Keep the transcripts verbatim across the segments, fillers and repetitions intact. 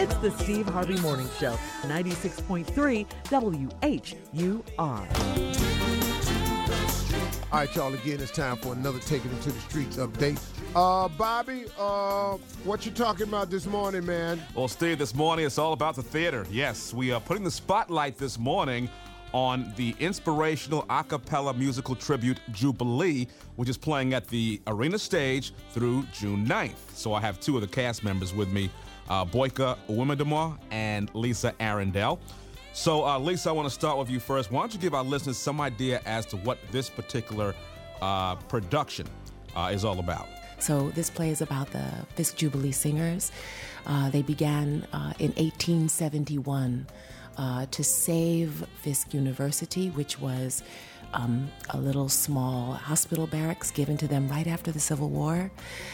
It's the Steve Harvey Morning Show, ninety-six point three W H U R. All right, y'all, again, it's time for another Taking It to the Streets update. Uh, Bobby, uh, what you talking about this morning, man? Well, Steve, this morning it's all about the theater. Yes, we are putting the spotlight this morning on the inspirational a cappella musical tribute Jubilee, which is playing at the Arena Stage through June ninth. So I have two of the cast members with me, uh, Boyka Uwemedamore and Lisa Arundel. So, uh, Lisa, I want to start with you first. Why don't you give our listeners some idea as to what this particular uh, production uh, is all about? So this play is about the Fisk Jubilee Singers. Uh, they began uh, in eighteen seventy-one uh, to save Fisk University, which was um, a little small hospital barracks given to them right after the Civil War.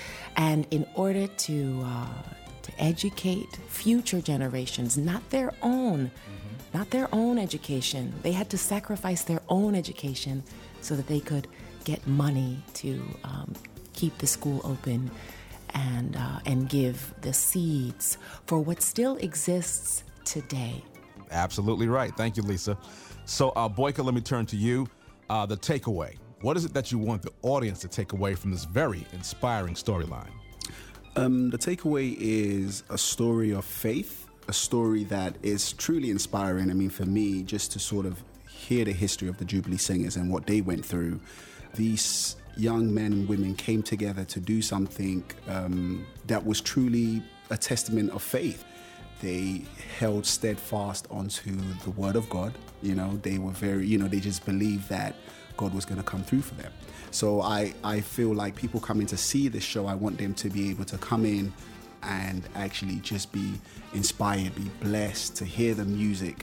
And in order to, uh, to educate future generations, not their own, mm-hmm. not their own education, they had to sacrifice their own education so that they could get money to um, keep the school open and uh, and give the seeds for what still exists today. Absolutely right. Thank you, Lisa. So, uh, Boyka, let me turn to you. Uh, the takeaway. What is it that you want the audience to take away from this very inspiring storyline? Um, the takeaway is a story of faith, a story that is truly inspiring. I mean, for me, just to sort of hear the history of the Jubilee Singers and what they went through, these young men and women came together to do something um, that was truly a testament of faith. They held steadfast onto the word of God. You know, they were very, you know, they just believed that God was going to come through for them. So I, I feel like people coming to see this show, I want them to be able to come in and actually just be inspired, be blessed to hear the music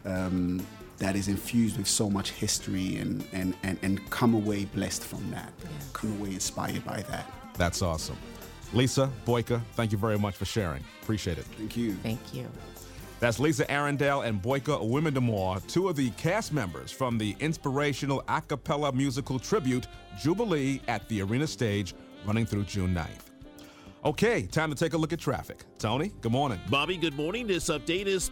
um, that is infused with so much history and, and, and, and come away blessed from that, yeah. Come away inspired by that. That's awesome. Lisa, Boyka, thank you very much for sharing. Appreciate it. Thank you. Thank you. That's Lisa Arundel and Boyka Uwemedamore, two of the cast members from the inspirational a cappella musical tribute Jubilee at the Arena Stage running through June ninth. Okay, time to take a look at traffic. Tony, good morning. Bobby, good morning. This update is